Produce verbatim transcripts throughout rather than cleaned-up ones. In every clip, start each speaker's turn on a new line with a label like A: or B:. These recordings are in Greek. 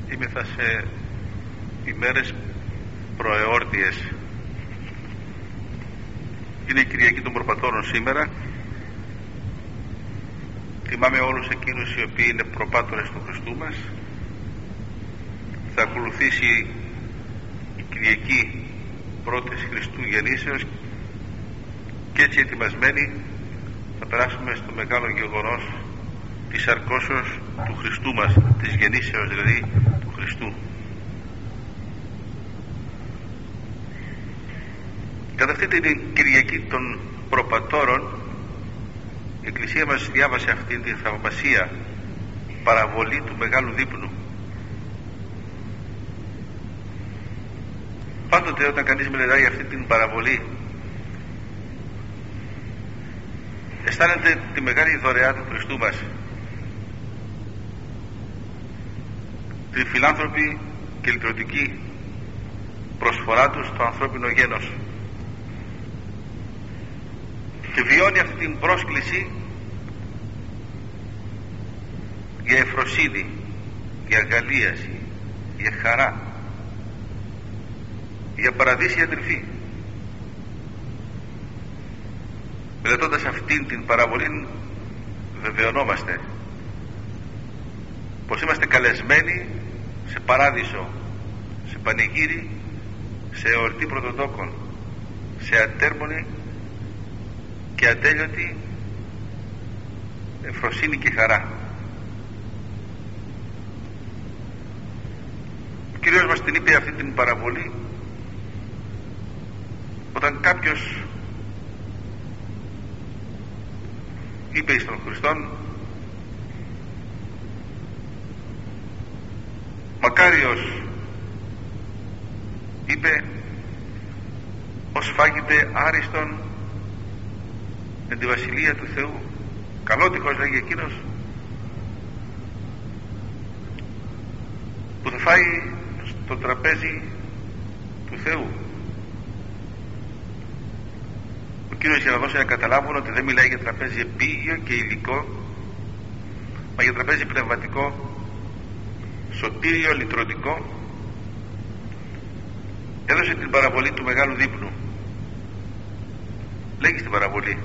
A: Είμεθα σε ημέρες προεόρτιες. Είναι η Κυριακή των Προπατώρων σήμερα. Θυμάμαι όλους εκείνους οι οποίοι είναι προπάτορες του Χριστού μας. Θα ακολουθήσει η Κυριακή πρώτης Χριστού γεννήσεως και έτσι ετοιμασμένοι θα περάσουμε στο μεγάλο γεγονός της σαρκώσεως του Χριστού μας, της γεννήσεως δηλαδή του Χριστού. Κατά αυτή την Κυριακή των Προπατώρων η Εκκλησία μας διάβασε αυτή την θαυμασία παραβολή του Μεγάλου Δείπνου. Πάντοτε όταν κανείς μελετάει αυτή την παραβολή αισθάνεται τη μεγάλη δωρεά του Χριστού μας, τη φιλάνθρωπη και λυτρωτική προσφορά του στο ανθρώπινο γένος, και βιώνει αυτή την πρόσκληση για ευφροσύνη, για αγαλίαση, για χαρά, για παραδείσια τρυφή. Μελετώντας αυτήν την παραβολή βεβαιωνόμαστε πως είμαστε καλεσμένοι σε παράδεισο, σε πανηγύρι, σε εορτή πρωτοτόκων, σε ατέρμονη και ατέλειωτη ευφροσύνη και χαρά. Ο Κύριος μας την είπε αυτή την παραβολή όταν κάποιος είπε εις τον Χριστόν: μακάριος, είπε, ως φάγεται άριστον εν τη βασιλεία του Θεού. Καλότυχος, λέγει εκείνος που θα φάει στο τραπέζι του Θεού. Ο Κύριος, για να δώσει να καταλάβουν ότι δεν μιλάει για τραπέζι επίγειο και υλικό, μα για τραπέζι πνευματικό, σωτήριο, λυτρωτικό, έδωσε την παραβολή του Μεγάλου Δείπνου. Λέγει στην παραβολή: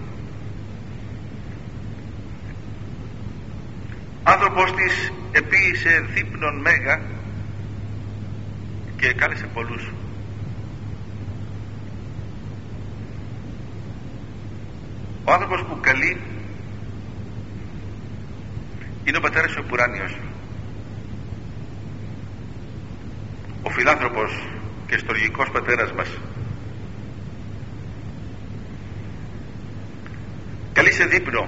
A: άνθρωπος της επίησε δείπνον μέγα και εκάλεσε πολλούς. Ο άνθρωπος που καλεί είναι ο Πατέρας ο Επουράνιος. Ο φιλάνθρωπος και στοργικός Πατέρας μας καλεί σε δείπνο,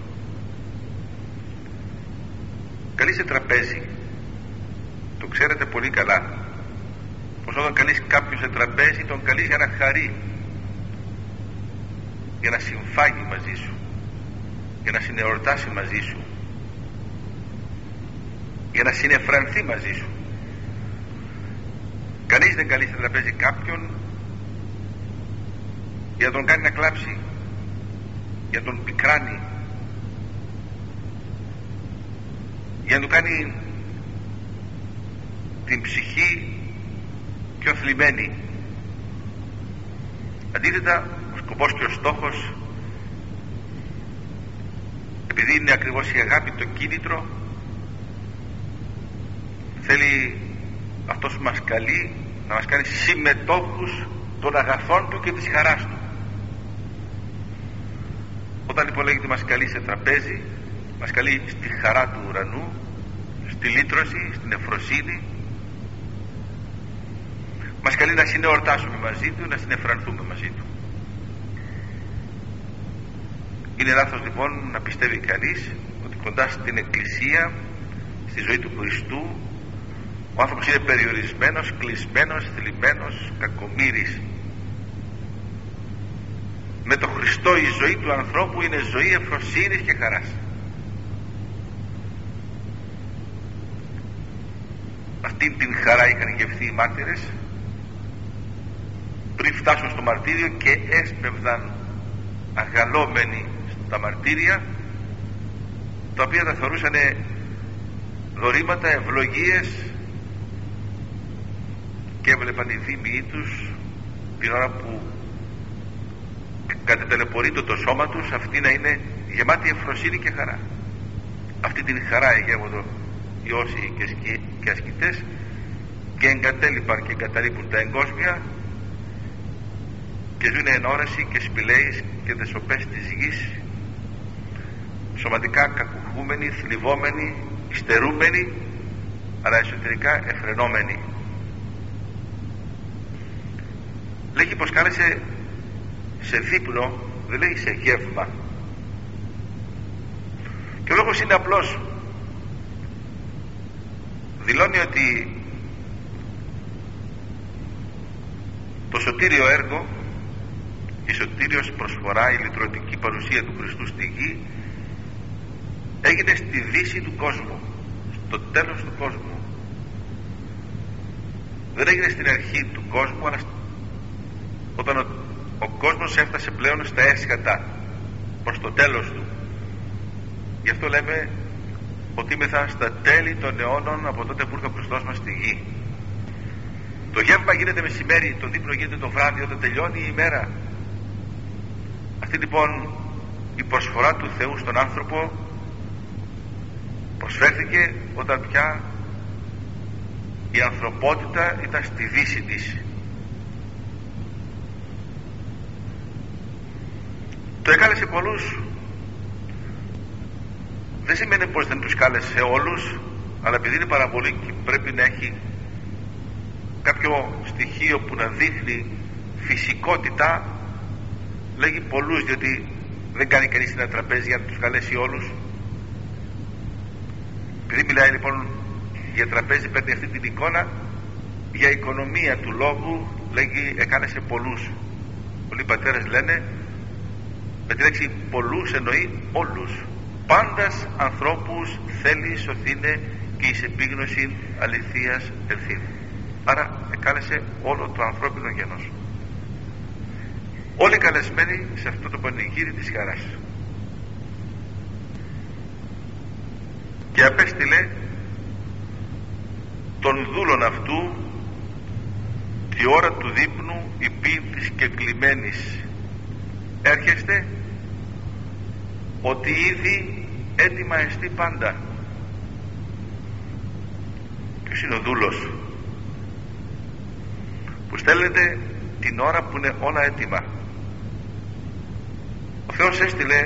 A: καλεί σε τραπέζι. Το ξέρετε πολύ καλά πως όταν καλείς κάποιον σε τραπέζι, τον καλείς για να χαρεί, για να συμφάγει μαζί σου, για να συνεορτάσει μαζί σου, για να συνεφρανθεί μαζί σου. Κανείς δεν καλεί σε τραπέζι κάποιον για να τον κάνει να κλάψει, για να τον πικράνει, για να του κάνει την ψυχή πιο θλιμμένη. Αντίθετα, ο σκοπός και ο στόχος, επειδή είναι ακριβώς η αγάπη το κίνητρο, θέλει αυτός που μας καλεί να μας κάνει συμμετόχους των αγαθών του και της χαράς του. Όταν λοιπόν λέγεται μας καλεί σε τραπέζι, μας καλεί στη χαρά του ουρανού, στη λύτρωση, στην ευφροσύνη, μας καλεί να συνεορτάσουμε μαζί του, να συνεφρανθούμε μαζί του. Είναι λάθος λοιπόν να πιστεύει κανείς ότι κοντά στην Εκκλησία, στη ζωή του Χριστού, ο άνθρωπος είναι περιορισμένος, κλεισμένος, θλιμμένος, κακομοίρης. Με τον Χριστό η ζωή του ανθρώπου είναι ζωή ευφροσύνης και χαράς. Αυτήν την χαρά είχαν γευθεί οι μάρτυρες πριν φτάσουν στο μαρτύριο και έσπευδαν αγαλώμενοι στα μαρτύρια, τα οποία τα θεωρούσαν δωρήματα, ευλογίες έβλεπαν οι δήμοι τους την ώρα που κατετελεπορείτο το σώμα τους, αυτή να είναι γεμάτη ευφροσύνη και χαρά. Αυτή την χαρά εγεύοντο οι όσοι και, σκι, και ασκητές, και εγκατέλειπαν και εγκαταλείπουν τα εγκόσμια και ζουν εν όρεση και σπηλαίεις και δεσοπές της γης, σωματικά κακουχούμενοι, θλιβόμενοι, υστερούμενοι, αλλά εσωτερικά εφρενόμενοι. Λέγει πως κάλεσε σε δείπνο, δεν λέει σε γεύμα. Και ο λόγος είναι απλός. Δηλώνει ότι το σωτήριο έργο, η σωτήριος προσφορά, η λυτρωτική παρουσία του Χριστού στη γη, έγινε στη δύση του κόσμου, στο τέλος του κόσμου. Δεν έγινε στην αρχή του κόσμου, αλλά όταν ο, ο κόσμος έφτασε πλέον στα έσχατα, προς το τέλος του. Γι' αυτό λέμε ότι είμεθα στα τέλη των αιώνων από τότε που ήρθε ο Χριστός μας στη γη. Το γεύμα γίνεται μεσημέρι, το δείπνο γίνεται το βράδυ, όταν τελειώνει η ημέρα. Αυτή λοιπόν η προσφορά του Θεού στον άνθρωπο προσφέρθηκε όταν πια η ανθρωπότητα ήταν στη δύση της. Το εκάλεσε πολλούς. Δεν σημαίνει πως δεν τους κάλεσε όλους, αλλά επειδή είναι παραβολή και πρέπει να έχει κάποιο στοιχείο που να δείχνει φυσικότητα, λέγει πολλούς, διότι δεν κάνει κανείς ένα τραπέζι για να τους καλέσει όλους. Επειδή μιλάει λοιπόν για τραπέζι, παίρνει αυτή την εικόνα, για οικονομία του λόγου λέγει εκάλεσε πολλούς. Πολλοί πατέρες λένε με τη λέξη πολλούς εννοεί όλους. Πάντας ανθρώπους θέλει σωθήνε και εις επίγνωση αληθείας ελθύν. Άρα εκάλεσε όλο το ανθρώπινο γένος, όλοι καλεσμένοι σε αυτό το πανηγύρι της χαράς. Και απέστειλε τον δούλον αυτού τη ώρα του δείπνου υπήν της κεκλημένης. Έρχεστε ότι ήδη έτοιμα εστί πάντα. Ποιος είναι ο δούλος που στέλνεται την ώρα που είναι όλα έτοιμα? Ο Θεός έστειλε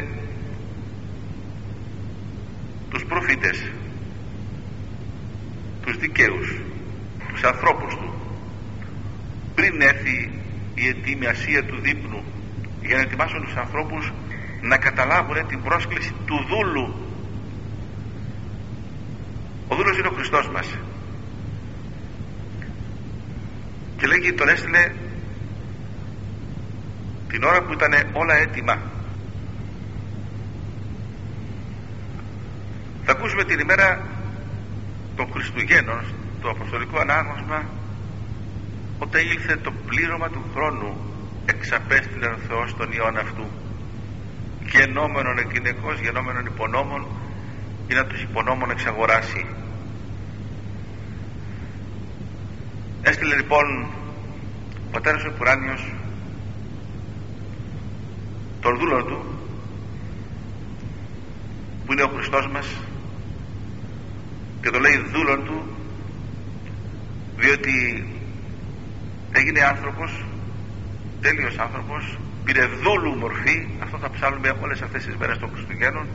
A: τους προφήτες, τους δικαίους, τους ανθρώπους του, πριν έρθει η ετοιμασία του δείπνου, για να ετοιμάσουν τους ανθρώπους να καταλάβουν την πρόσκληση του δούλου. Ο δούλος είναι ο Χριστός μας, και λέγει τον έστειλε την ώρα που ήταν όλα έτοιμα. Θα ακούσουμε την ημέρα των Χριστουγέννων το Αποστολικό Ανάγνωσμα, όταν ήλθε το πλήρωμα του χρόνου, εξαπέστειλε ο Θεός τον Υιόν αυτού, γενόμενον εκγυναικός, γενόμενον υπονόμων, ή να τους υπονόμων εξαγοράσει. Έστειλε λοιπόν ο Πατέρας ο Επουράνιος τον δούλο του, που είναι ο Χριστός μας, και το λέει δούλον του διότι έγινε άνθρωπος, τέλειος άνθρωπος, πήρε δούλου μορφή. Αυτό θα ψάλουμε όλες αυτές τις μέρες των Χριστουγέννων.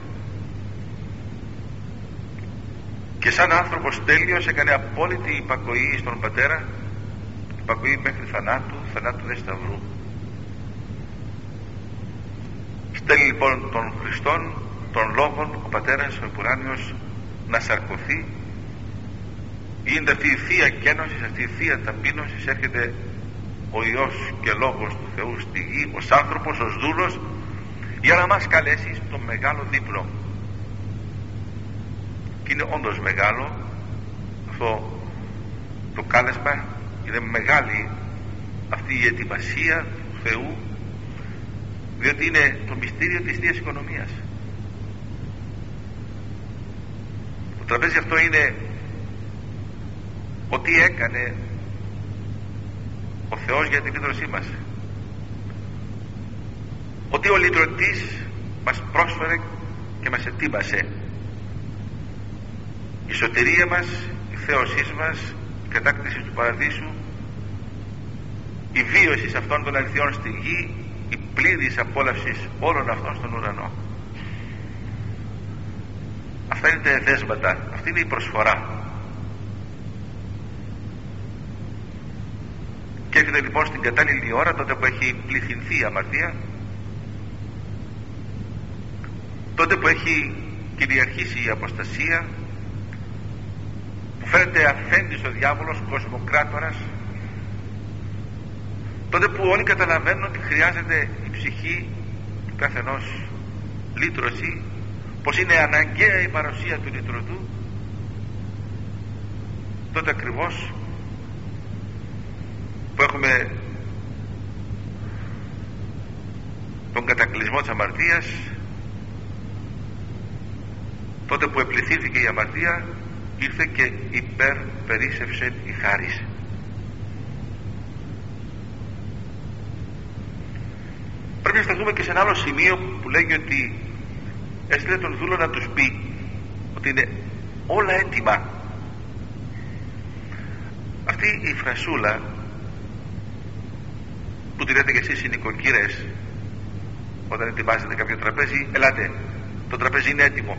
A: Και σαν άνθρωπος τέλειος έκανε απόλυτη υπακοή στον Πατέρα, υπακοή μέχρι θανάτου, θανάτου δε σταυρού. Στέλνει λοιπόν τον Χριστόν, τον Λόγον, ο Πατέρας ο Επουράνιος, να σαρκωθεί. Γίνεται αυτή η θεία κένωση, αυτή η θεία ταπείνωση. Έρχεται ο Υιός και Λόγος του Θεού στη γη ως άνθρωπος, ως δούλος, για να μας καλέσει στο μεγάλο δείπνο. Και είναι όντως μεγάλο αυτό το κάλεσμα, είναι μεγάλη αυτή η ετοιμασία του Θεού, διότι είναι το μυστήριο της Θείας Οικονομίας. Το τραπέζι αυτό είναι ότι έκανε Θεός για την λύτρωσή μας, ότι ο λυτρωτής μας πρόσφερε και μας ετοίμασε. Η σωτηρία μας, η θέωσή μας, η κατάκτηση του παραδείσου, η βίωση σε αυτών των αληθιών στη γη, η πλήρης απόλαυση όλων αυτών στον ουρανό. Αυτά είναι τα εδέσματα, αυτή είναι η προσφορά. Και έρχεται λοιπόν στην κατάλληλη ώρα, τότε που έχει πληθυνθεί η αμαρτία, τότε που έχει κυριαρχήσει η αποστασία, που φαίνεται αφέντης ο διάβολος, κοσμοκράτορας, τότε που όλοι καταλαβαίνουν ότι χρειάζεται η ψυχή του καθενός λύτρωση, πως είναι αναγκαία η παρουσία του λυτρωτού, τότε ακριβώς που έχουμε τον κατακλυσμό της αμαρτίας, τότε που επληθύθηκε η αμαρτία, ήρθε και υπερπερίσσευσε η χάρις. Πρέπει να σταθούμε και σε ένα άλλο σημείο που λέγει ότι έστειλε τον δούλο να τους πει ότι είναι όλα έτοιμα. Αυτή η φρασούλα που τη λέτε και εσείς οι νοικοκύρες όταν ετοιμάζετε κάποιο τραπέζι, ελάτε, το τραπέζι είναι έτοιμο,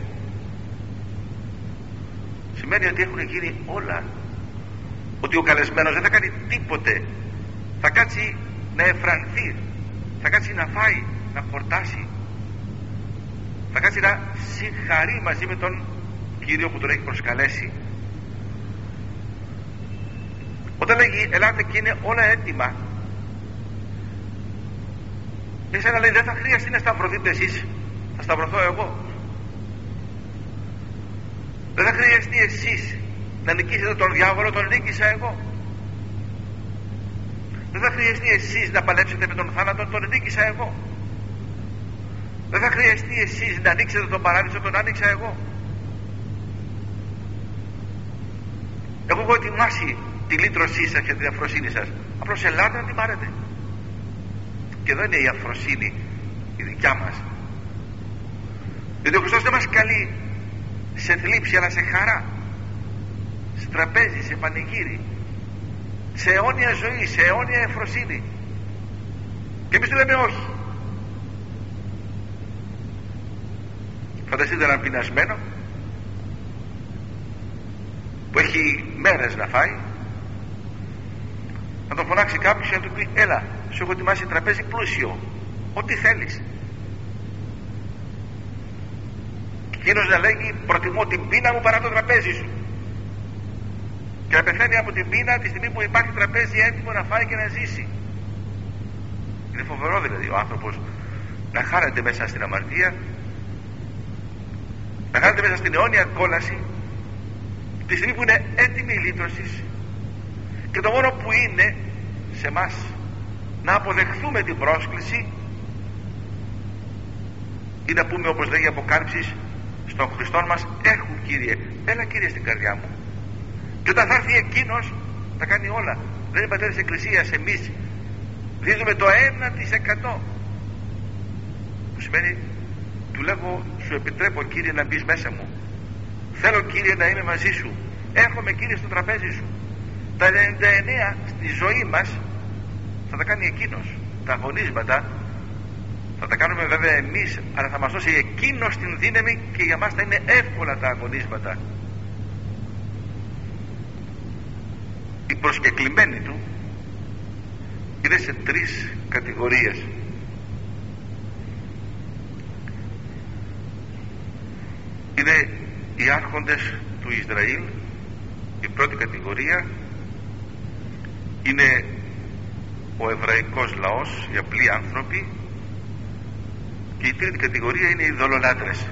A: σημαίνει ότι έχουν γίνει όλα, ότι ο καλεσμένος δεν θα κάνει τίποτε, θα κάτσει να εφρανθεί, θα κάτσει να φάει, να χορτάσει, θα κάτσει να συγχαρεί μαζί με τον Κύριο που τον έχει προσκαλέσει. Όταν λέγει ελάτε και είναι όλα έτοιμα, εσένα λέει δεν θα χρειαστεί να σταυρωθείτε εσείς, θα σταυρωθώ εγώ. Δεν θα χρειαστεί εσείς να νικήσετε τον διάβολο, τον νίκησα εγώ. Δεν θα χρειαστεί εσείς να παλέψετε με τον θάνατο, τον νίκησα εγώ. Δεν θα χρειαστεί εσείς να ανοίξετε τον παράδεισο, τον άνοιξα εγώ. Εγώ έχω ετοιμάσει τη λύτρωσή σας και την αφροσύνη σας, απλώς ελάτε να την πάρετε. Και εδώ είναι η αφροσύνη η δικιά μας, διότι ο Χριστός δεν μας καλεί σε θλίψη αλλά σε χαρά, σε τραπέζι, σε πανηγύρι, σε αιώνια ζωή, σε αιώνια εφροσύνη, και εμείς του λέμε όχι. Φανταστείτε έναν πεινασμένο που έχει μέρες να φάει, να τον φωνάξει κάποιος και να του πει έλα, σου έχω ετοιμάσει τραπέζι πλούσιο, ό,τι θέλεις. Εκείνος να λέγει προτιμώ την πείνα μου παρά το τραπέζι σου, και να πεθαίνει από την πείνα τη στιγμή που υπάρχει τραπέζι έτοιμο να φάει και να ζήσει. Είναι φοβερό δηλαδή ο άνθρωπος να χάνεται μέσα στην αμαρτία, να χάνεται μέσα στην αιώνια κόλαση, τη στιγμή που είναι έτοιμη η λύτρωση, και το μόνο που είναι σε μας να αποδεχθούμε την πρόσκληση ή να πούμε όπως λέγει η Αποκάλυψης στον Χριστό μας, έχουν Κύριε, έλα Κύριε στην καρδιά μου. Και όταν θα έρθει εκείνος θα κάνει όλα. Δεν είναι πατέρες εκκλησίας, εμείς δίνουμε το ένα τοις εκατό, που σημαίνει του λέγω σου επιτρέπω Κύριε να μπεις μέσα μου, θέλω Κύριε να είμαι μαζί σου, έρχομαι Κύριε στο τραπέζι σου. Τα ενενήντα εννέα στη ζωή μας θα τα κάνει εκείνος. Τα αγωνίσματα θα τα κάνουμε βέβαια εμείς, αλλά θα μας δώσει εκείνος την δύναμη και για μας θα είναι εύκολα τα αγωνίσματα. Οι προσκεκλημένοι του είναι σε τρεις κατηγορίες. Είναι οι άρχοντες του Ισραήλ, η πρώτη κατηγορία, είναι ο εβραϊκός λαός, οι απλοί άνθρωποι, και η τρίτη κατηγορία είναι οι ειδωλολάτρες.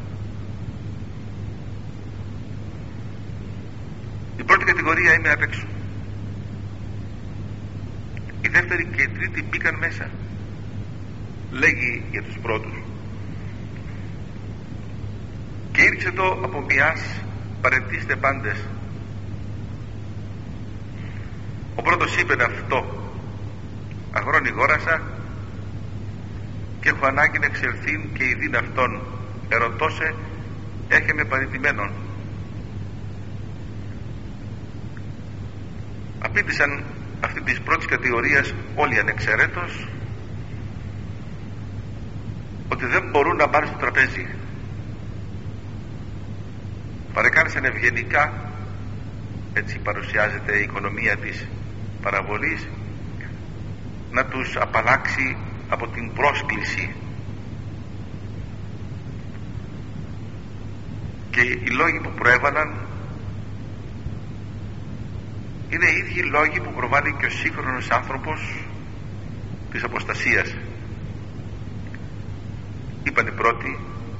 A: Η πρώτη κατηγορία είναι απ' έξω, η δεύτερη και η τρίτη μπήκαν μέσα. Λέγει για τους πρώτους και ήρξε το από μιας παρετήστε πάντες. Ο πρώτος είπε αυτό αγρόνι γόρασα και έχω ανάγκη να εξελθήν και η δίν αυτόν ερωτώσε έχε με παρητημένον. Απήντησαν αυτή της πρώτης κατηγορίας όλοι ανεξαιρέτως ότι δεν μπορούν να πάνε στο τραπέζι. Παρεκάνησαν ευγενικά, έτσι παρουσιάζεται η οικονομία της παραβολής, να τους απαλλάξει από την πρόσκληση. Και οι λόγοι που προέβαλαν είναι οι ίδιοι λόγοι που προβάλλει και ο σύγχρονος άνθρωπος της αποστασίας. Είπαν οι πρώτοι,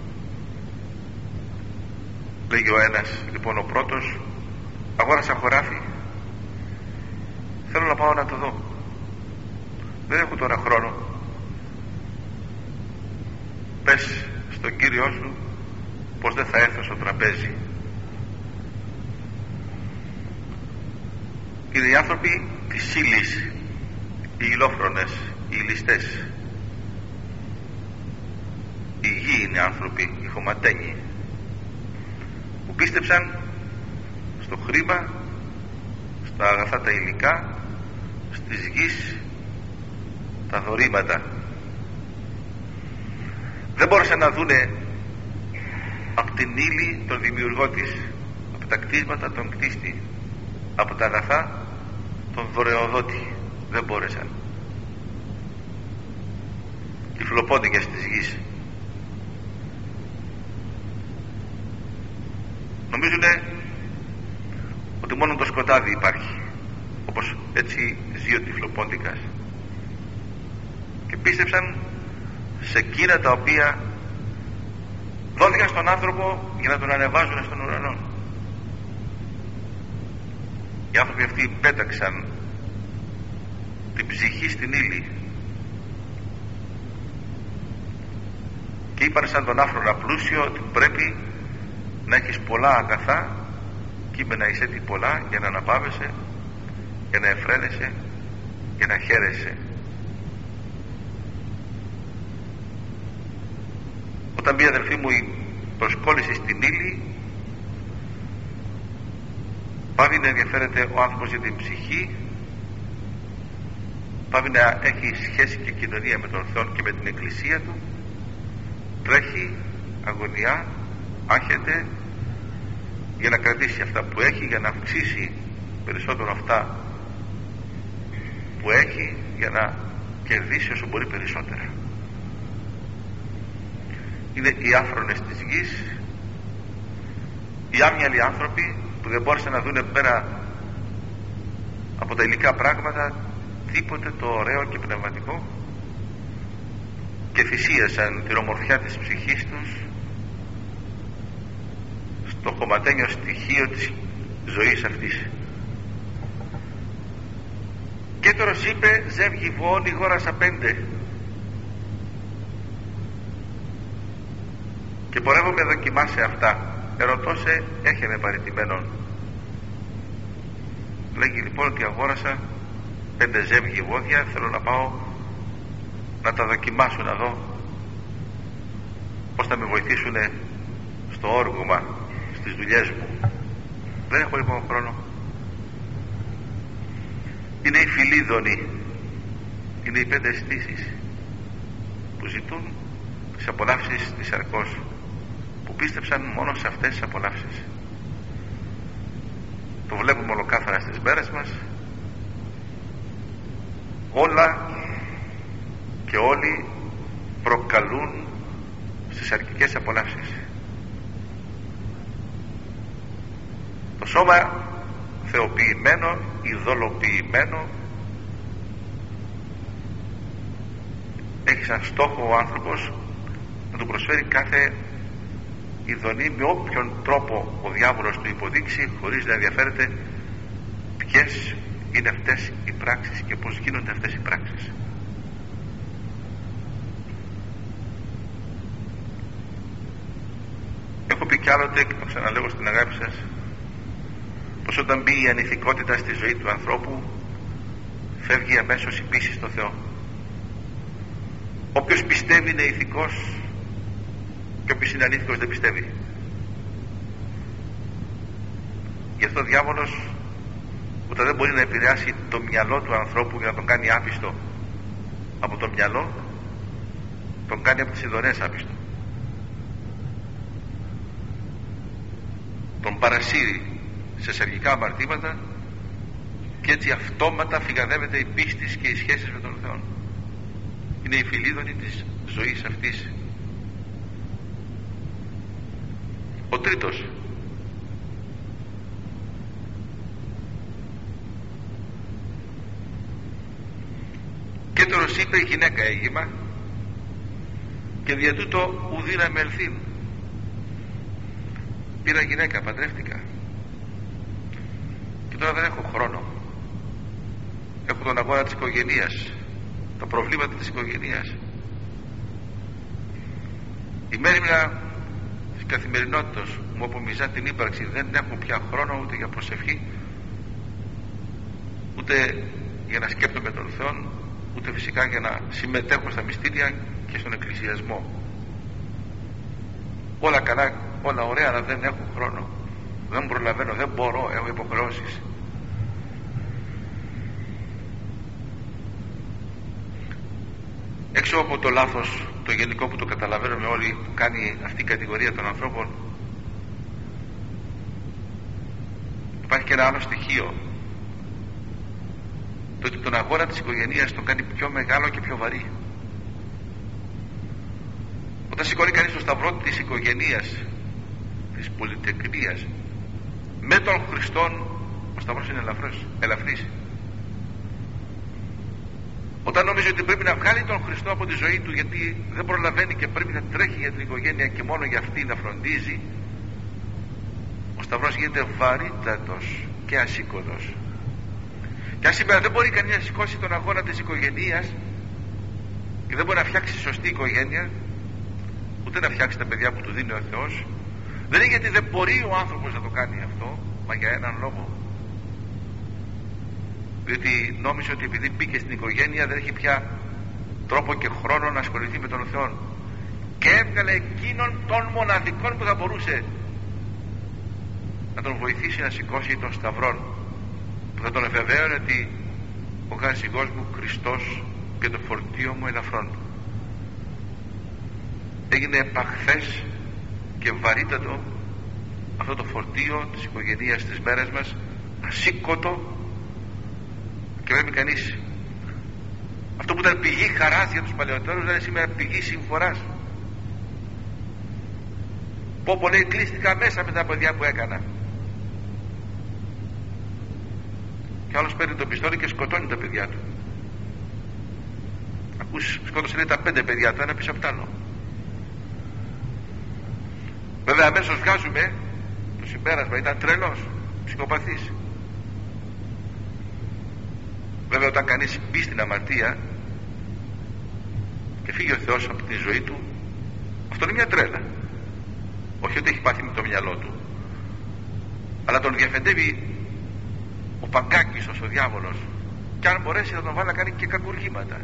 A: λέγει ο ένας, λοιπόν ο πρώτος, αγόρασα χωράφι, θέλω να πάω να το δω, δεν έχω τώρα χρόνο. Πες στον Κύριό σου πως δεν θα έρθω στο τραπέζι. Είναι οι άνθρωποι της ύλης, οι υλόφρονες, οι ληστές. Οι γη είναι άνθρωποι, οι χωματένοι, που πίστεψαν στο χρήμα, στα αγαθά τα υλικά, στις γης τα δωρήματα. Δεν μπόρεσαν να δούνε από την ύλη τον δημιουργό της, από τα κτίσματα τον κτίστη, από τα αγαθά τον δωρεοδότη. Δεν μπόρεσαν. Τυφλοπόντικες της γης. Νομίζουνε ότι μόνο το σκοτάδι υπάρχει, όπως έτσι ζει ο τυφλοπόντικας, και πίστεψαν σε εκείνα τα οποία δόθηκαν στον άνθρωπο για να τον ανεβάζουν στον ουρανό. Οι άνθρωποι αυτοί πέταξαν την ψυχή στην ύλη και είπαν σαν τον άφρονα πλούσιο ότι πρέπει να έχεις πολλά αγαθά κείμενα εισέτη πολλά για να αναπαύεσαι, για να εφραίνεσαι, για να χαίρεσαι. Όταν μία αδελφή μου προσκόλλησε στην ύλη, πάβει να ενδιαφέρεται ο άνθρωπος για την ψυχή, πάβει να έχει σχέση και κοινωνία με τον Θεό και με την Εκκλησία του, τρέχει αγωνιά, άχεται για να κρατήσει αυτά που έχει, για να αυξήσει περισσότερο αυτά που έχει, για να κερδίσει όσο μπορεί περισσότερα. Είναι οι άφρονες της γης, οι άμυαλοι άνθρωποι που δεν μπόρεσαν να δούνε πέρα από τα υλικά πράγματα τίποτε το ωραίο και πνευματικό και θυσίασαν την ομορφιά της ψυχής τους στο χωματένιο στοιχείο της ζωής αυτής. Και τώρα είπε ζεύγει βόνη γόρασα πέντε και πορεύομαι να δοκιμάσει αυτά, ερωτώσε έχει με παραιτημένον. Λέγει λοιπόν ότι αγόρασα πέντε ζεύγη βόδια, θέλω να πάω να τα δοκιμάσω, να δω πως θα με βοηθήσουν στο όργωμα, στις δουλειές μου. Δεν έχω λοιπόν χρόνο. Είναι οι Φιλίδωνοι, είναι οι πέντε αισθήσεις που ζητούν τις απολαύσεις της σαρκός, που πίστεψαν μόνο σε αυτές τις απολαύσεις. Το βλέπουμε ολοκάθαρα στις μέρες μας. Όλα και όλοι προκαλούν στις σαρκικές απολαύσεις. Το σώμα θεοποιημένο, ειδωλοποιημένο, έχει σαν στόχο ο άνθρωπος να του προσφέρει κάθε ειδονή με όποιον τρόπο ο διάβολος του υποδείξει, χωρίς να ενδιαφέρεται ποιες είναι αυτές οι πράξεις και πως γίνονται αυτές οι πράξεις. Έχω πει κι άλλοτε και το ξαναλέγω στην αγάπη σας, πως όταν μπει η ανηθικότητα στη ζωή του ανθρώπου φεύγει αμέσως η πίστη στο Θεό. Όποιος πιστεύει είναι ηθικός και όποιος είναι ανήθικος δεν πιστεύει. Γι' αυτό ο διάβολος ούτε δεν μπορεί να επηρεάσει το μυαλό του ανθρώπου για να τον κάνει άπιστο από το μυαλό, τον κάνει από τις ειδονές άπιστο. Τον παρασύρει σε σεργικά αμαρτήματα και έτσι αυτόματα φυγαδεύεται η πίστη και οι σχέσεις με τον Θεό. Είναι η φυλίδωνη της ζωής αυτής. Ο τρίτος, και τώρα είπε η γυναίκα έγιμα και δια τούτο ουδήνα με ελθύν. Πήρα γυναίκα, παντρεύτηκα και τώρα δεν έχω χρόνο. Έχω τον αγώνα της οικογένειας, τα προβλήματα της οικογένειας, η μέρημνα της καθημερινότητας μου απομυζά την ύπαρξη. Δεν έχω πια χρόνο ούτε για προσευχή, ούτε για να σκέπτομαι τον Θεό, ούτε φυσικά για να συμμετέχω στα μυστήρια και στον εκκλησιασμό. Όλα καλά, όλα ωραία, αλλά δεν έχω χρόνο, δεν προλαβαίνω, δεν μπορώ, έχω υποχρεώσεις. Έξω από το λάθος το γενικό που το καταλαβαίνουμε όλοι, που κάνει αυτή η κατηγορία των ανθρώπων, υπάρχει και ένα άλλο στοιχείο, το ότι τον αγώνα της οικογένειας τον κάνει πιο μεγάλο και πιο βαρύ. Όταν σηκώνει κανείς το σταυρό της οικογένειας, της πολυτεκνίας, με τον Χριστόν, ο σταυρός είναι ελαφρός, ελαφρύς. Όταν νομίζει ότι πρέπει να βγάλει τον Χριστό από τη ζωή του, γιατί δεν προλαβαίνει και πρέπει να τρέχει για την οικογένεια και μόνο για αυτή να φροντίζει, ο σταυρός γίνεται βαρύτατος και ασήκωτος. Και αν σήμερα δεν μπορεί κανείς να σηκώσει τον αγώνα της οικογένειας και δεν μπορεί να φτιάξει σωστή οικογένεια, ούτε να φτιάξει τα παιδιά που του δίνει ο Θεός, δεν είναι γιατί δεν μπορεί ο άνθρωπος να το κάνει αυτό, μα για έναν λόγο. Διότι νόμιζε ότι επειδή μπήκε στην οικογένεια δεν έχει πια τρόπο και χρόνο να ασχοληθεί με τον Θεό, και έβγαλε εκείνον τον μοναδικών που θα μπορούσε να τον βοηθήσει να σηκώσει τον σταυρόν, που θα τον ευεβαίωνε ότι ο χάρσιγός μου Χριστός και το φορτίο μου ελαφρόν. Έγινε επαχθές και βαρύτατο αυτό το φορτίο της οικογένειας στις μέρες μας, ασήκωτο, και πρέπει κανείς αυτό που ήταν πηγή χαράς για τους παλαιότερους να είναι σήμερα πηγή συμφοράς. Πω πω, λέει, κλείστηκα μέσα με τα παιδιά που έκανα. Και άλλος παίρνει το πιστόλι και σκοτώνει τα παιδιά του. Ακούς, σκότωσε, λέει, τα πέντε παιδιά του, ένα πίσω απ' τ' άλλο. Βέβαια αμέσως βγάζουμε το συμπέρασμα, ήταν τρελός, ψυχοπαθής. Βέβαια όταν κανείς μπει στην αμαρτία και φύγει ο Θεός από τη ζωή του, αυτό είναι μια τρέλα. Όχι ότι έχει πάθει με το μυαλό του, αλλά τον διαφεντεύει ο Παγκάκιστος, ο διάβολος, και αν μπορέσει να τον βάλει να κάνει και κακουργήματα.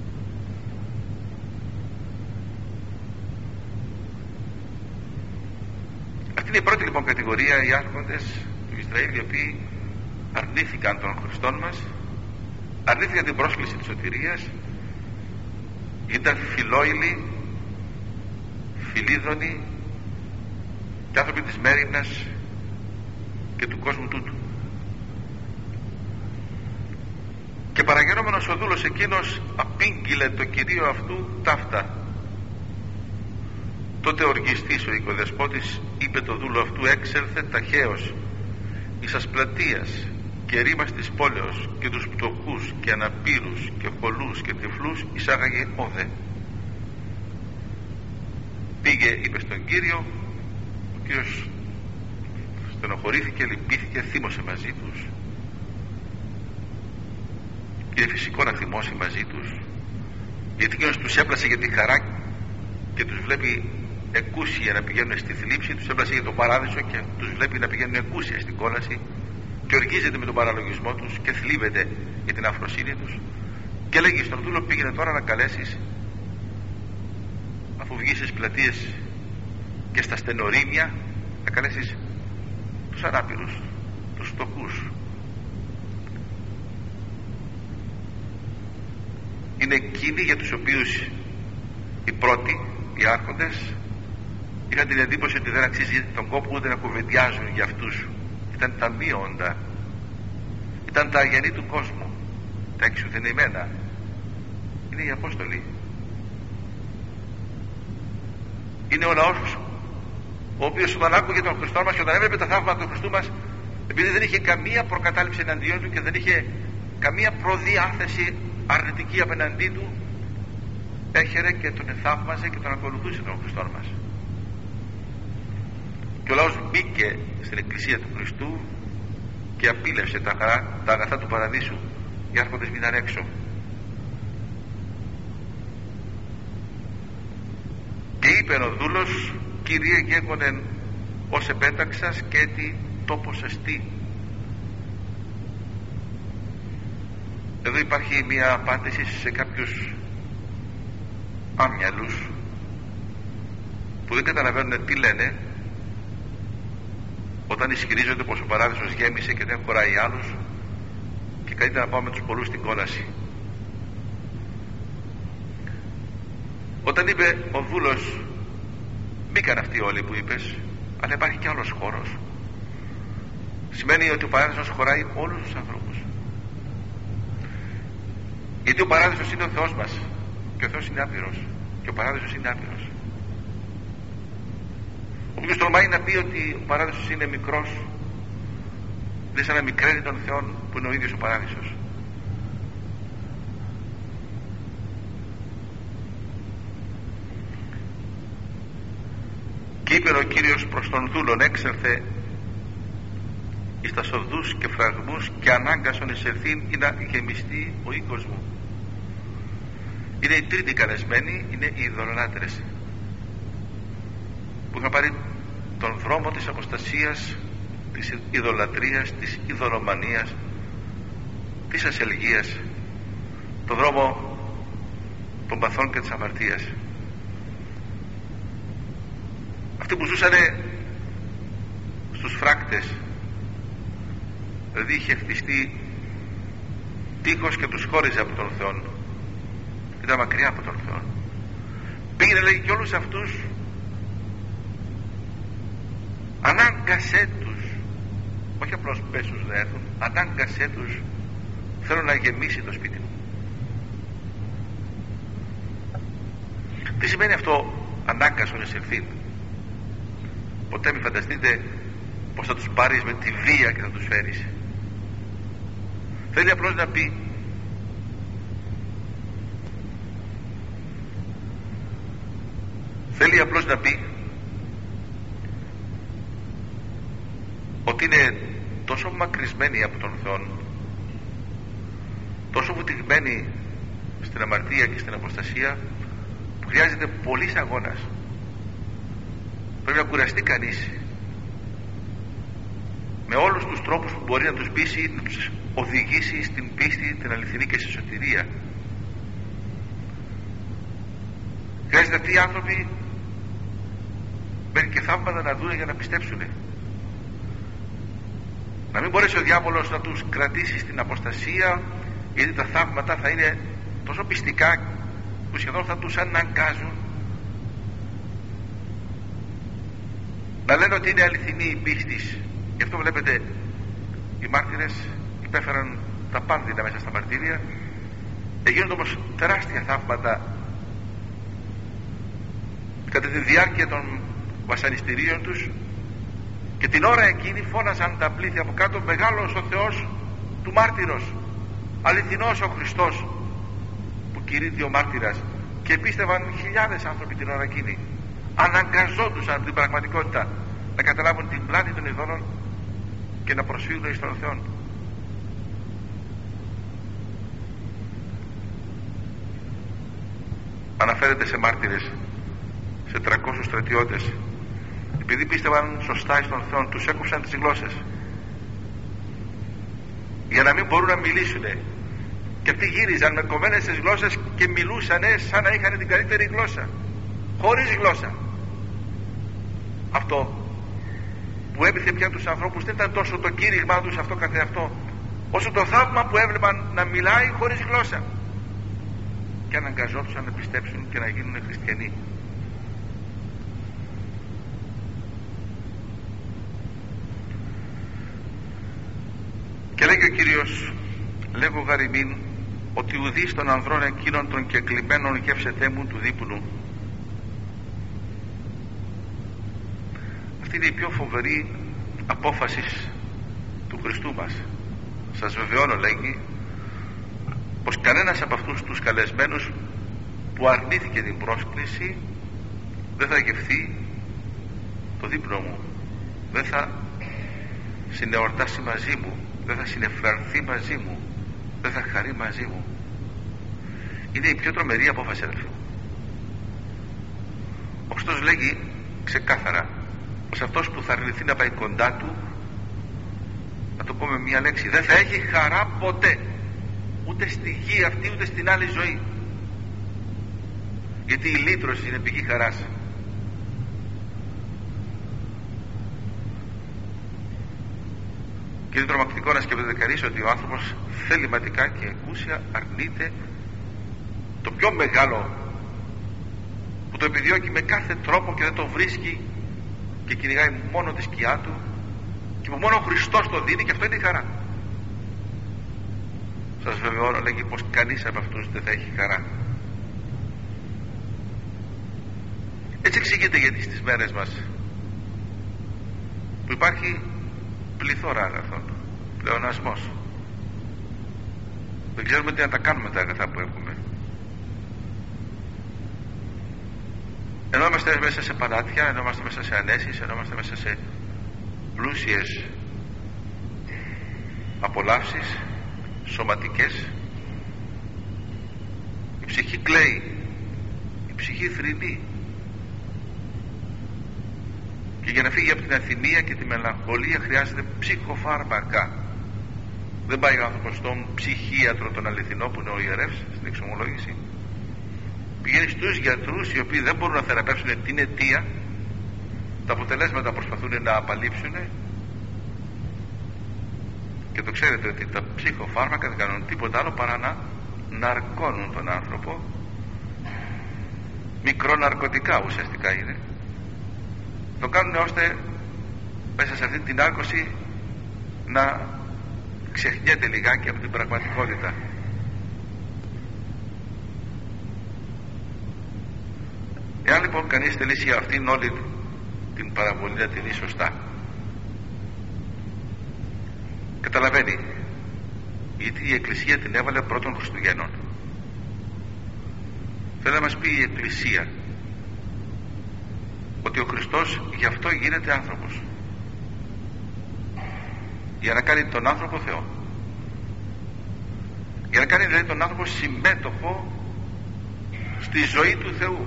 A: Αυτή είναι η πρώτη λοιπόν κατηγορία, οι άρχοντες του Ισραήλ, οι οποίοι αρνήθηκαν τον Χριστόν μας, αρνήθηκαν την πρόσκληση της σωτηρίας, ήταν φιλόιλοι, φιλίδωνοι και άνθρωποι της μέριμνας και του κόσμου τούτου. Και παραγενόμενος ο δούλος εκείνος απήγγειλε το Κυρίο αυτού ταύτα. Τότε οργιστής ο οικοδεσπότης είπε το δούλο αυτού, έξελθε ταχαίως εις ασπλατείας και ρήμας της πόλεως, και τους πτωχούς και αναπήρους και χολούς και τυφλούς εισάγαγε όδε. Πήγε, είπε στον Κύριο, ο Κύριος στενοχωρήθηκε, λυπήθηκε, θύμωσε μαζί τους. Και είναι φυσικό να θυμώσει μαζί τους, γιατί εκείνος τους έπλασε για τη χαρά και τους βλέπει εκούσια να πηγαίνουν στη θλίψη, τους έπλασε για τον παράδεισο και τους βλέπει να πηγαίνουν εκούσια στην κόλαση. και οργίζεται με τον παραλογισμό τους και θλίβεται για την αφροσύνη τους, και λέγει στον δούλο: πήγαινε τώρα να καλέσεις, αφού βγεις στις πλατείες και στα στενορήμια, να καλέσεις τους ανάπηρους, τους φτωχούς. Είναι εκείνοι για τους οποίους οι πρώτοι, οι άρχοντες, είχαν την εντύπωση ότι δεν αξίζει τον κόπο ούτε να κουβεντιάζουν για αυτούς. Ήταν τα μείοντα, ήταν τα αγενή του κόσμου, τα εξουθενημένα. Είναι οι Απόστολοι, είναι ο λαός ο οποίος όταν άκουγε τον Χριστό μας και όταν έβλεπε τα θαύματα του Χριστού μας, επειδή δεν είχε καμία προκατάληψη εναντίον του και δεν είχε καμία προδιάθεση αρνητική απέναντί του, έχερε και τον εθαύμαζε και τον ακολουθούσε τον Χριστό μας. Και ο λαός μπήκε στην εκκλησία του Χριστού και απίλευσε τα, χαρά, τα αγαθά του παραδείσου. Οι άρχοντες μείναν έξω. Και είπε ο δούλος: Κύριε, γέγονεν ως επέταξας και έτι τόπος εστί. Εδώ υπάρχει μια απάντηση σε κάποιους άμυαλους που δεν καταλαβαίνουν τι λένε όταν ισχυρίζονται πως ο παράδεισος γέμισε και δεν χωράει άλλους και καλύτερα να πάμε τους πολλούς στην κόλαση. Όταν είπε ο δούλος, μπήκαν αυτοί όλοι που είπες, αλλά υπάρχει και άλλος χώρος, σημαίνει ότι ο παράδεισος χωράει όλους τους ανθρώπους, γιατί ο παράδεισος είναι ο Θεός μας και ο Θεός είναι άπειρος και ο παράδεισος είναι άπειρος. Όποιος τολμάει να πει ότι ο παράδεισος είναι μικρός, δεν σαν να μικραίνει τον Θεό που είναι ο ίδιος ο παράδεισος. Και είπε ο Κύριος προς τον δούλον: έξερθε εις τα σοδούς και φραγμούς και ανάγκασον εισερθήν ή να γεμιστεί ο οίκος μου. Είναι οι τρίτοι καλεσμένοι, είναι οι ειδωλολάτρες που είχαν πάρει τον δρόμο της αποστασίας, της ειδωλατρίας, της ειδωλομανίας, της ασελγίας, τον δρόμο των παθών και της αμαρτίας. Αυτοί που ζούσανε στους φράκτες, δηλαδή είχε χτιστεί τείχος και τους χώριζε από τον Θεό, ήταν μακριά από τον Θεό. Πήγαινε, λέει, και όλους αυτούς ανάγκασέ τους, όχι απλώς πέσους να έρθουν, ανάγκασέ τους, θέλω να γεμίσει το σπίτι μου. Τι σημαίνει αυτό, ανάγκασον εισερθήν? Ποτέ μην φανταστείτε πως θα τους πάρεις με τη βία και θα τους φέρεις. Θέλει απλώς να πει θέλει απλώς να πει ότι είναι τόσο μακρισμένοι από τον Θεό, τόσο βουτυγμένοι στην αμαρτία και στην αποστασία, που χρειάζεται πολύς αγώνας. Πρέπει να κουραστεί κανείς με όλους τους τρόπους που μπορεί να τους πείσει, να τους οδηγήσει στην πίστη, την αληθινή και στη σωτηρία. Χρειάζεται αυτοί οι άνθρωποι μερικές θαύματα να δουν για να πιστέψουν, να μην μπορέσει ο διάβολος να τους κρατήσει στην αποστασία, γιατί τα θαύματα θα είναι τόσο πιστικά που σχεδόν θα τους αναγκάζουν να λένε ότι είναι αληθινή η πίστης. Γι' αυτό βλέπετε οι μάρτυρες υπέφεραν τα πάνδυνα μέσα στα μαρτύρια. Έγιναν όμως τεράστια θαύματα κατά τη διάρκεια των βασανιστήριων τους, και την ώρα εκείνη φώναζαν τα πλήθη από κάτω: μεγάλος ο Θεός του μάρτυρος, αληθινός ο Χριστός που κηρύττει ο μάρτυρας. Και πίστευαν χιλιάδες άνθρωποι την ώρα εκείνη, αναγκαζόντουσαν από την πραγματικότητα να καταλάβουν την πλάτη των ειδώνων και να προσφύγουν εις τον Θεό. Αναφέρεται σε μάρτυρες, σε τριακόσιους στρατιώτες, επειδή πίστευαν σωστά εις τον Θεό, τους έκοψαν τις γλώσσες. για να μην μπορούν να μιλήσουν. Και αυτοί γύριζαν με κομμένες τις γλώσσες και μιλούσαν σαν να είχαν την καλύτερη γλώσσα, χωρίς γλώσσα. Αυτό που έπιθε πια τους ανθρώπους δεν ήταν τόσο το κήρυγμά τους αυτό καθεαυτό, όσο το θαύμα που έβλεπαν να μιλάει χωρίς γλώσσα, και αναγκαζόντουσαν να πιστέψουν και να γίνουν χριστιανοί. Και λέγει ο Κύριος, λέγω γαριμήν ότι ουδείς των ανδρών εκείνων των κεκλημένων γεύσετε μου του δείπνου. Αυτή είναι η πιο φοβερή απόφαση του Χριστού μας. Σας βεβαιώνω, λέγει, πως κανένας από αυτούς τους καλεσμένους που αρνήθηκε την πρόσκληση δεν θα γευθεί το δείπνο μου, δεν θα συνεορτάσει μαζί μου, δεν θα συνεφρανθεί μαζί μου, δεν θα χαρεί μαζί μου. Είναι η πιο τρομερή απόφαση, αδελφοί μου. Ο Χριστός λέγει ξεκάθαρα πως αυτός που θα αρνηθεί να πάει κοντά του, να το πω με μια λέξη, δεν θα έχει χαρά ποτέ, ούτε στη γη αυτή ούτε στην άλλη ζωή, γιατί η λύτρωση είναι πηγή χαράς. Και είναι τρομακτικό να σκέφτεται κανείς ότι ο άνθρωπος θεληματικά και εκούσια αρνείται το πιο μεγάλο, που το επιδιώκει με κάθε τρόπο και δεν το βρίσκει και κυνηγάει μόνο τη σκιά του και που μόνο ο Χριστός το δίνει, και αυτό είναι η χαρά. Σας βεβαιώνω, λέγει, πως κανείς από αυτούς δεν θα έχει χαρά. Έτσι εξηγείται γιατί στις μέρες μας που υπάρχει πληθώρα αγαθών, πλεονασμός, δεν ξέρουμε τι να τα κάνουμε τα αγαθά που έχουμε. Ενώ είμαστε μέσα σε παλάτια, ενώ είμαστε μέσα σε ανέσεις, ενώ είμαστε μέσα σε πλούσιες απολαύσεις σωματικές, η ψυχή κλαίει, η ψυχή θρηνεί, και για να φύγει από την αθυμία και τη μελαγχολία χρειάζεται ψυχοφάρμακα. Δεν πάει ο άνθρωπος στον ψυχίατρο τον αληθινό που είναι ο ιερεύς στην εξομολόγηση, πηγαίνει στους γιατρούς οι οποίοι δεν μπορούν να θεραπεύσουν την αιτία, τα αποτελέσματα προσπαθούν να απαλείψουν, και το ξέρετε ότι τα ψυχοφάρμακα δεν κάνουν τίποτα άλλο παρά να ναρκώνουν τον άνθρωπο. μικροναρκωτικά ουσιαστικά είναι, το κάνουν ώστε μέσα σε αυτή την νάρκωση να ξεχνιέται λιγάκι από την πραγματικότητα. Εάν λοιπόν κανείς θελήσει αυτήν όλη την παραβολή να την δει σωστά, καταλαβαίνει γιατί η Εκκλησία την έβαλε πρώτων Χριστουγέννων. Θέλει να μας πει η Εκκλησία ότι ο Χριστός γι' αυτό γίνεται άνθρωπος, για να κάνει τον άνθρωπο Θεό, για να κάνει δηλαδή τον άνθρωπο συμμέτοχο στη ζωή του Θεού,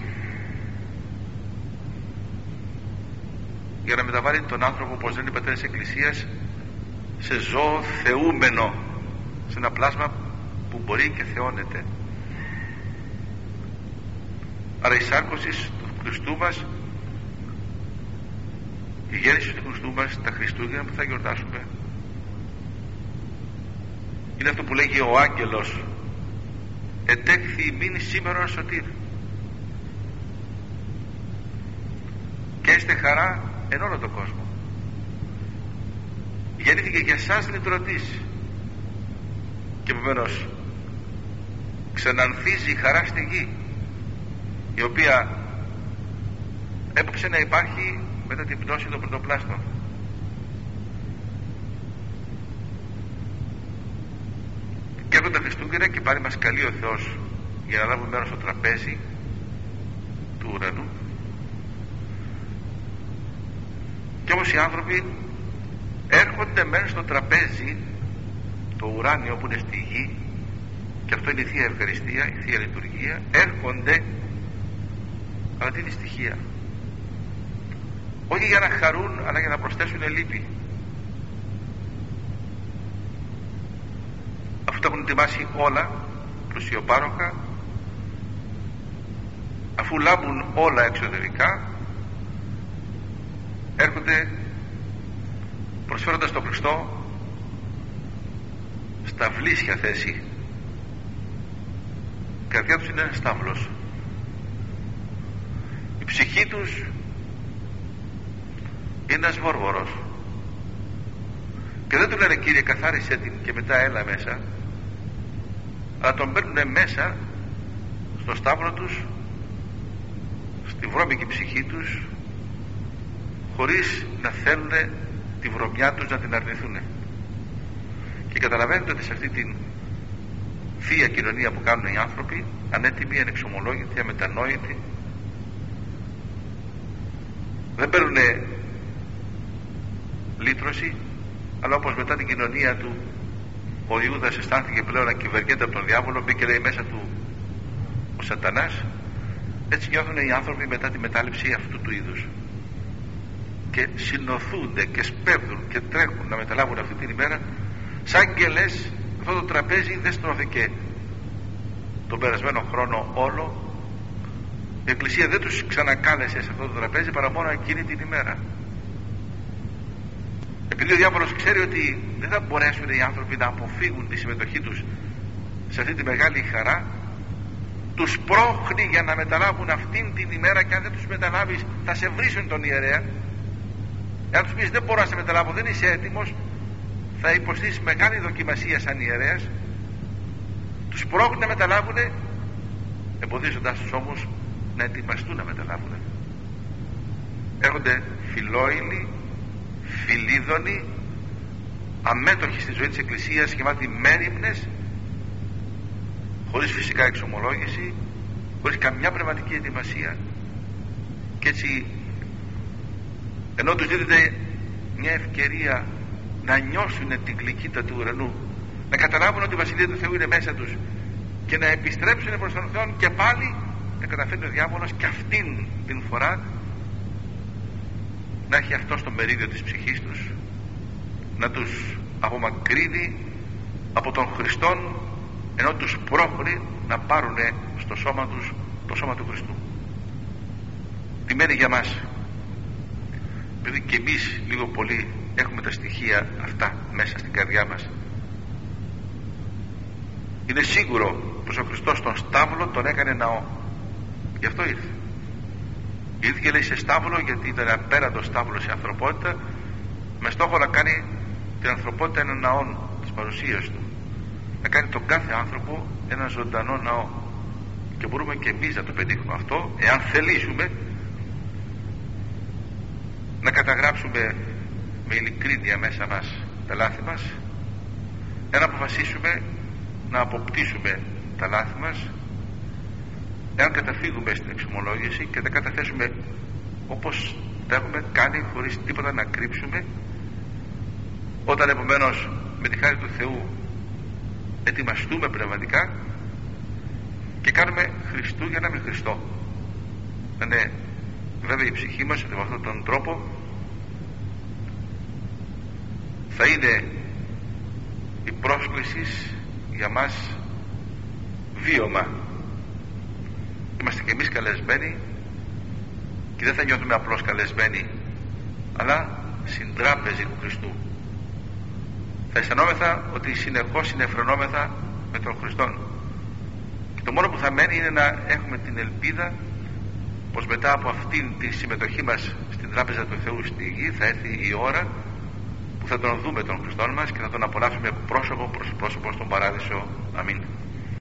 A: για να μεταβάλει τον άνθρωπο, όπως λένε οι πατέρες της Εκκλησίας, σε ζώο θεούμενο, σε ένα πλάσμα που μπορεί και θεώνεται. Άρα η σάρκωση του Χριστού μας, η γέννηση του Χριστού μας, τα Χριστούγεννα που θα γιορτάσουμε, είναι αυτό που λέγει ο άγγελος, ετέχθη ημίν σήμερον σωτήρ, και έστε χαρά εν όλο τον κόσμο. Γεννήθηκε για εσάς λυτρωτής, και επομένως ξανανθίζει η χαρά στη γη, η οποία έπαψε να υπάρχει μετά την πτώση των πρωτοπλάστων. Και έρχονται τα Χριστούγεννα και πάλι μας καλεί ο Θεός για να λάβουμε μέρος στο τραπέζι του ουρανού. Και όμως οι άνθρωποι έρχονται μέσα στο τραπέζι το ουράνιο που είναι στη γη, και αυτό είναι η Θεία Ευχαριστία, η Θεία Λειτουργία, έρχονται, αλλά τι είναι στοιχεία, όχι για να χαρούν αλλά για να προσθέσουν λύπη. τα έχουν ετοιμάσει όλα πλουσιοπάροχα, αφού λάμπουν όλα εξωτερικά, έρχονται προσφέροντας τον Χριστό στα βλήσια θέση. Η καρδιά τους είναι ένας στάβλος, η ψυχή τους είναι ένας βόρβορος, και δεν του λένε Κύριε καθάρισε την και μετά έλα μέσα, αλλά τον παίρνουν μέσα στο στάβλο τους, στη βρώμικη ψυχή τους, χωρίς να θέλουν τη βρωμιά τους να την αρνηθούν. Και καταλαβαίνετε ότι σε αυτή την θεία κοινωνία που κάνουν οι άνθρωποι, ανέτοιμοι, ανεξομολόγητοι, αμετανόητοι, δεν παίρνουν λύτρωση, αλλά όπως μετά την κοινωνία του ο Ιούδας αισθάνθηκε πλέον να κυβερνιέται από τον διάβολο, μπήκε λέει μέσα του ο σατανάς, έτσι νιώθουν οι άνθρωποι μετά τη μετάληψη αυτού του είδους, και συνοθούνται και σπέβδουν και τρέχουν να μεταλάβουν αυτή την ημέρα, σαν και λες αυτό το τραπέζι δεν στρώθηκε τον περασμένο χρόνο όλο, η Εκκλησία δεν τους ξανακάλεσε σε αυτό το τραπέζι παρά μόνο εκείνη την ημέρα. Επειδή ο διάβολος ξέρει ότι δεν θα μπορέσουν οι άνθρωποι να αποφύγουν τη συμμετοχή τους σε αυτή τη μεγάλη χαρά, τους πρόχνει για να μεταλάβουν αυτήν την ημέρα, και αν δεν τους μεταλάβεις θα σε βρίσουν τον ιερέα. Εάν τους πεις δεν μπορώ να σε μεταλάβω, δεν είσαι έτοιμος, θα υποστείς μεγάλη δοκιμασία σαν ιερέας. Τους πρόχνει να μεταλάβουν, εμποδίζοντας τους όμως να ετοιμαστούν να μεταλάβουν. Έρχονται φιλόιλοι, φιλίδωνοι, αμέτωχοι στη ζωή της Εκκλησίας, γεμάτοι μέριμνες, χωρίς φυσικά εξομολόγηση, χωρίς καμιά πνευματική ετοιμασία. Και έτσι, ενώ τους δίνεται μια ευκαιρία να νιώσουν την γλυκύτητα του ουρανού, να καταλάβουν ότι η Βασιλεία του Θεού είναι μέσα τους και να επιστρέψουν προς τον Θεό, και πάλι να καταφέρει ο διάβολος και αυτήν την φορά να έχει αυτό στο μερίδιο της ψυχής τους, να τους απομακρύνει από τον Χριστόν, ενώ τους πρόχνει να πάρουν στο σώμα τους το σώμα του Χριστού. Τι μένει για μας, επειδή και εμείς λίγο πολύ έχουμε τα στοιχεία αυτά μέσα στην καρδιά μας, είναι σίγουρο πως ο Χριστός τον στάβλο τον έκανε ναό. Γι' αυτό ήρθε. Ήρθε λέει σε στάβλο, γιατί ήταν απέραντο στάβλο η ανθρωπότητα, με στόχο να κάνει την ανθρωπότητα έναν ναό της παρουσίας του, να κάνει τον κάθε άνθρωπο ένα ζωντανό ναό. Και μπορούμε και εμείς να το πετύχουμε αυτό, εάν θελήσουμε να καταγράψουμε με ειλικρίνεια μέσα μας τα λάθη μας, εάν αποφασίσουμε να αποπτήσουμε τα λάθη μας, εάν καταφύγουμε στην εξομολόγηση και τα καταθέσουμε όπως τα έχουμε κάνει, χωρίς τίποτα να κρύψουμε, όταν επομένως με τη χάρη του Θεού ετοιμαστούμε πνευματικά και κάνουμε Χριστούγεννα με Χριστό, να είναι βέβαια η ψυχή μας ότι με αυτόν τον τρόπο θα είναι η πρόσκληση για μας βίωμα. Είμαστε και εμείς καλεσμένοι, και δεν θα νιώθουμε απλώς καλεσμένοι, αλλά συντράπεζοι του Χριστού. Θα αισθανόμεθα ότι συνεχώς συνεφρενόμεθα με τον Χριστόν, και το μόνο που θα μένει είναι να έχουμε την ελπίδα πως μετά από αυτήν τη συμμετοχή μας στην τράπεζα του Θεού στη γη θα έρθει η ώρα που θα τον δούμε τον Χριστόν μας και θα τον απολαύσουμε πρόσωπο προς πρόσωπο στον Παράδεισο. Αμήν.